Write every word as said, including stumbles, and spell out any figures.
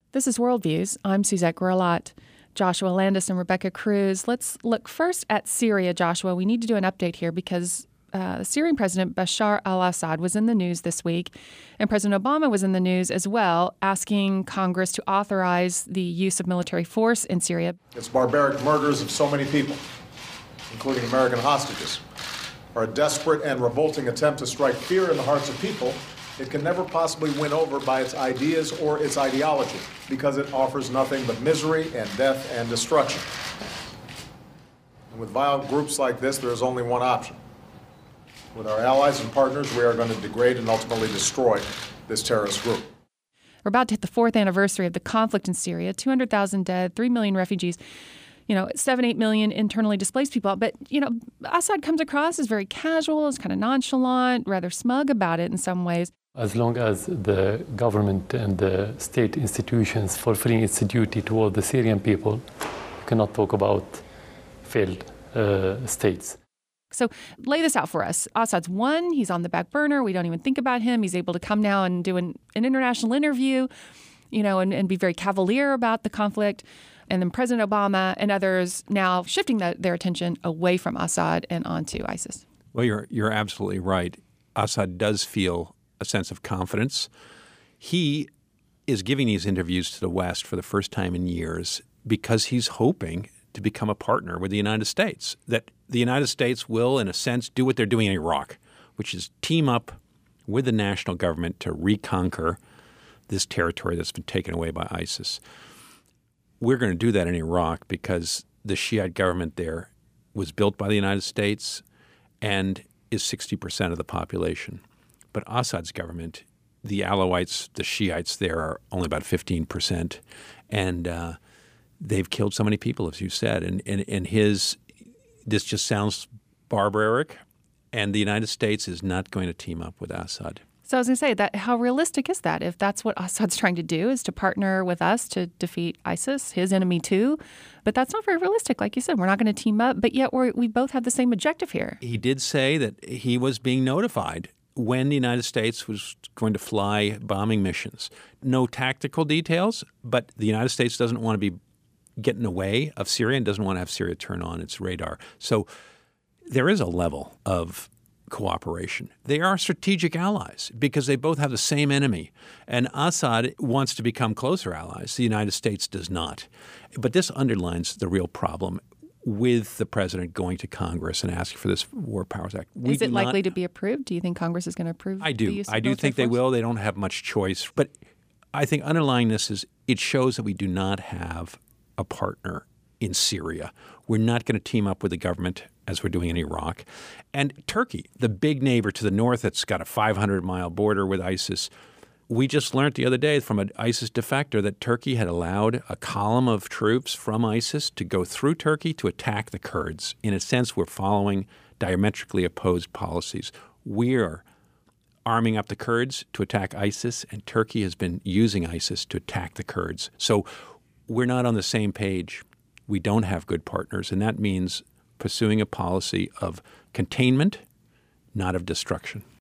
This is Worldviews. I'm Suzette Gurlat. Joshua Landis and Rebecca Cruz. Let's look first at Syria, Joshua. We need to do an update here because uh, Syrian President Bashar al-Assad was in the news this week, and President Obama was in the news as well, asking Congress to authorize the use of military force in Syria. Its barbaric murders of so many people, including American hostages, are a desperate and revolting attempt to strike fear in the hearts of people it can never possibly win over by its ideas or its ideology, because it offers nothing but misery and death and destruction. And with violent groups like this, there is only one option. With our allies and partners, we are going to degrade and ultimately destroy this terrorist group. We're about to hit the fourth anniversary of the conflict in Syria, two hundred thousand dead, three million refugees, you know, seven, eight million internally displaced people. But, you know, Assad comes across as very casual, as kind of nonchalant, rather smug about it in some ways. As long as the government and the state institutions fulfilling its duty toward the Syrian people, you cannot talk about failed uh, states. So lay this out for us. Assad's won. He's on the back burner. We don't even think about him. He's able to come now and do an, an international interview, you know, and, and be very cavalier about the conflict. And then President Obama and others now shifting the, their attention away from Assad and onto ISIS. Well, you're you're absolutely right. Assad does feel a sense of confidence. He is giving these interviews to the West for the first time in years because he's hoping to become a partner with the United States, that the United States will, in a sense, do what they're doing in Iraq, which is team up with the national government to reconquer this territory that's been taken away by ISIS. We're going to do that in Iraq because the Shiite government there was built by the United States and is sixty percent of the population. But Assad's government, the Alawites, the Shiites there are only about fifteen percent. And uh, they've killed so many people, as you said. And, and, and his, this just sounds barbaric. And the United States is not going to team up with Assad. So I was going to say, that how realistic is that? If that's what Assad's trying to do, is to partner with us to defeat ISIS, his enemy too. But that's not very realistic. Like you said, we're not going to team up. But yet we're, we both have the same objective here. He did say that he was being notified when the United States was going to fly bombing missions. No tactical details, but the United States doesn't want to be getting in the way of Syria and doesn't want to have Syria turn on its radar. So there is a level of cooperation. They are strategic allies because they both have the same enemy. And Assad wants to become closer allies. The United States does not. But this underlines the real problem with the president going to Congress and asking for this War Powers Act. We Is it likely not, to be approved? Do you think Congress is going to approve I do. the use of I do think force? they will. They don't have much choice. But I think underlying this is it shows that we do not have a partner in Syria. We're not going to team up with the government as we're doing in Iraq. And Turkey, the big neighbor to the north that's got a five hundred mile border with ISIS. We just learned the other day from an ISIS defector that Turkey had allowed a column of troops from ISIS to go through Turkey to attack the Kurds. In a sense, we're following diametrically opposed policies. We're arming up the Kurds to attack ISIS, and Turkey has been using ISIS to attack the Kurds. So we're not on the same page. We don't have good partners, and that means pursuing a policy of containment, not of destruction.